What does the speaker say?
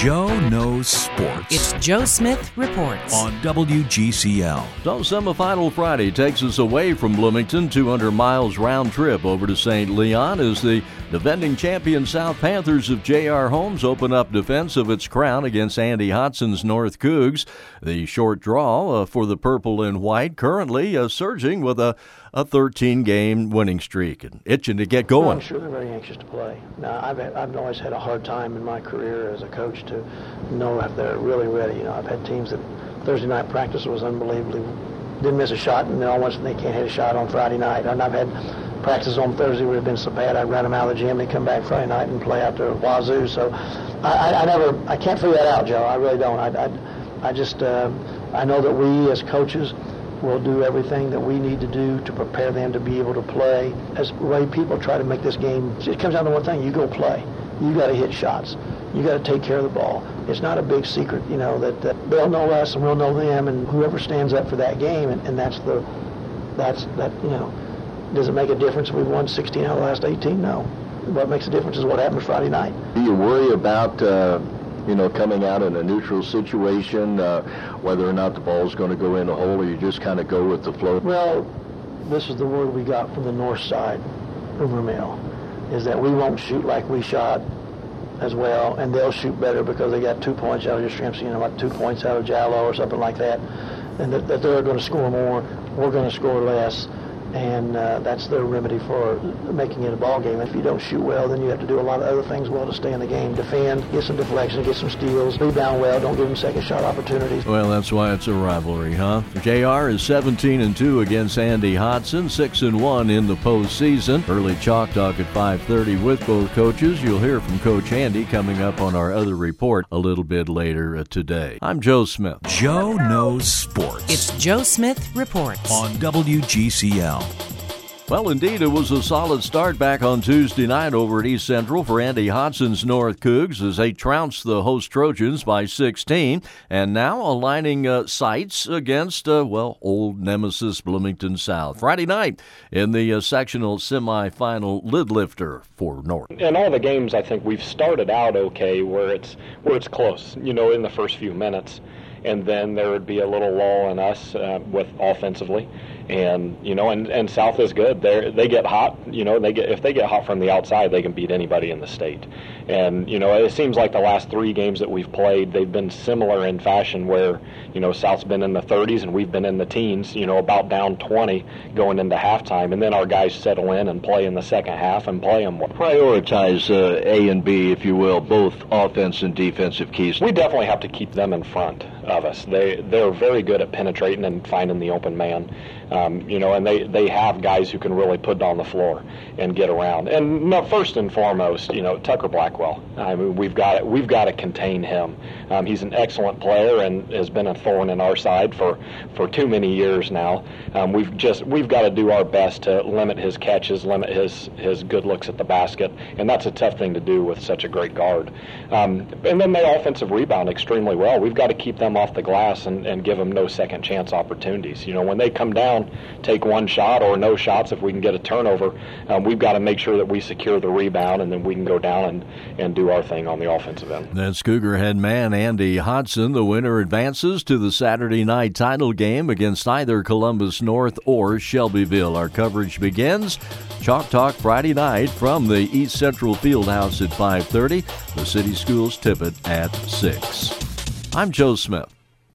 Joe Knows Sports. It's Joe Smith Reports on WGCL. So semifinal Friday takes us away from Bloomington, 200 miles round trip over to St. Leon as the defending champion South Panthers of J.R. Holmes open up defense of its crown against Andy Hotson's North Cougs. The short draw for the purple and white currently surging with a 13-game winning streak and itching to get going. I'm sure they're very anxious to play. Now, I've always had a hard time in my career as a coach to know if they're really ready. You know, I've had teams that Thursday night practice was unbelievably, didn't miss a shot, and then all of a sudden they can't hit a shot on Friday night. And I've had practices on Thursday would have been so bad I'd run them out of the gym and come back Friday night and play out to Wazoo. So I can't figure that out, Joe. I really don't. I know that we as coaches will do everything that we need to do to prepare them to be able to play. As Ray, people try to make this game, it comes down to one thing: you go play. You got to hit shots. You got to take care of the ball. It's not a big secret, you know, that they'll know us and we'll know them, and whoever stands up for that game, and that's you know. Does it make a difference if we've won 16 out of the last 18? No. What makes a difference is what happens Friday night. Do you worry about coming out in a neutral situation, whether or not the ball's going to go in a hole, or you just kind of go with the flow? Well, this is the word we got from the north side of Vermeil, is that we won't shoot like we shot as well, and they'll shoot better because they got 2 points out of Yastrzemski, like 2 points out of Jallo or something like that, and that they're going to score more, we're going to score less. And that's their remedy for making it a ball game. If you don't shoot well, then you have to do a lot of other things well to stay in the game. Defend, get some deflections, get some steals, rebound well, don't give them second shot opportunities. Well, that's why it's a rivalry, huh? JR is 17-2 against Andy Hotson, 6-1 in the postseason. Early Chalk Talk at 5:30 with both coaches. You'll hear from Coach Andy coming up on our other report a little bit later today. I'm Joe Smith. Joe Knows Sports. It's Joe Smith Reports on WGCL. Well, indeed, it was a solid start back on Tuesday night over at East Central for Andy Hotson's North Cougs as they trounced the host Trojans by 16, and now aligning sights against, old nemesis Bloomington South. Friday night in the sectional semifinal lid lifter for North. In all the games, I think we've started out okay where it's close, in the first few minutes, and then there would be a little lull in us with offensively. And South is good. They get hot. If they get hot from the outside, they can beat anybody in the state. And it seems like the last 3 games that we've played, they've been similar in fashion where South's been in the 30s and we've been in the teens. About down 20 going into halftime, and then our guys settle in and play in the second half and play them well. Prioritize A and B, if you will, both offense and defensive keys. We definitely have to keep them in front of us. They're very good at penetrating and finding the open man. And they have guys who can really put it on the floor and get around. And first and foremost, Tucker Blackwell. I mean, we've got to contain him. He's an excellent player and has been a thorn in our side for too many years now. We've got to do our best to limit his catches, limit his good looks at the basket, and that's a tough thing to do with such a great guard. And then they offensive rebound extremely well. We've got to keep them off the glass and give them no second chance opportunities. When they come down, take one shot or no shots. If we can get a turnover, we've got to make sure that we secure the rebound, and then we can go down and do our thing on the offensive end. That's Cougar head man Andy Hotson. The winner advances to the Saturday night title game against either Columbus North or Shelbyville. Our coverage begins Chalk Talk Friday night from the East Central Fieldhouse at 5:30. The City Schools tip it at 6. I'm Joe Smith.